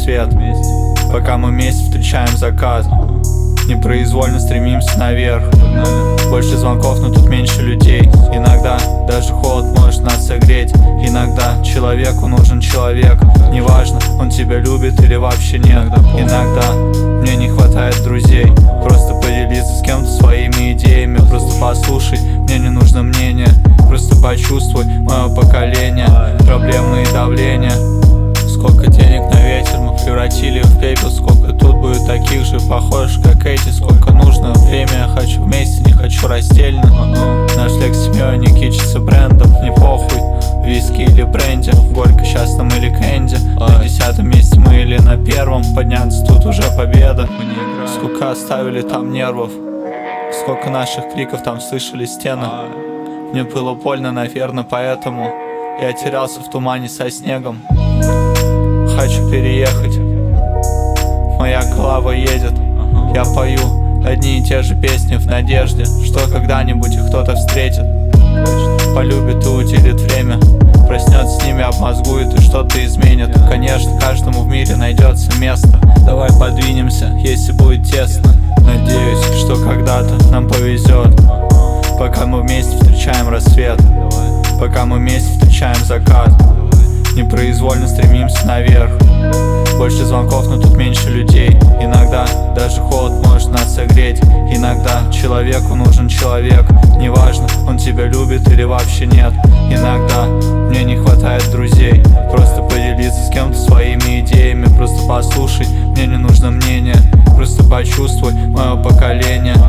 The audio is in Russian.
рассвет. Пока мы вместе встречаем закат, непроизвольно стремимся наверх. Больше звонков, но тут меньше людей. Иногда даже холод может нас согреть. Иногда человеку нужен человек. Неважно, он тебя любит или вообще нет. Иногда мне не хватает друзей. Просто поделиться с кем-то своими идеями. Просто послушай, мне не нужно мнение. Просто почувствуй мое поколение, проблемы и давление. Сколько денег на ветер мы превратили в пепел. Сколько тут будет таких же похожих, как эти. Сколько нужно время, я хочу вместе, не хочу раздельно. Наш лек с семьей не кичится брендом. Не похуй, виски или бренди, горько, счастным или кэнди. На 10-м месте мы или на 1-м. Подняться тут уже победа. Сколько оставили там нервов, сколько наших криков там слышали стены. Мне было больно, наверное, поэтому я терялся в тумане со снегом. Хочу переехать, моя голова едет. Я пою одни и те же песни в надежде, что когда-нибудь их кто-то встретит, полюбит и уделит время, проснется с ними, обмозгует и что-то изменит. И, конечно, каждому в мире найдется место. Давай подвинемся, если будет тесно. Надеюсь, что когда-то нам повезет. Пока мы вместе встречаем рассвет, пока мы вместе встречаем закат, непроизвольно стремимся наверх. Больше звонков, но тут меньше людей. Иногда даже холод может нас согреть. Иногда человеку нужен человек. Неважно, он тебя любит или вообще нет. Иногда мне не хватает друзей. Просто поделиться с кем-то своими идеями. Просто послушай, мне не нужно мнение. Просто почувствуй мое поколение,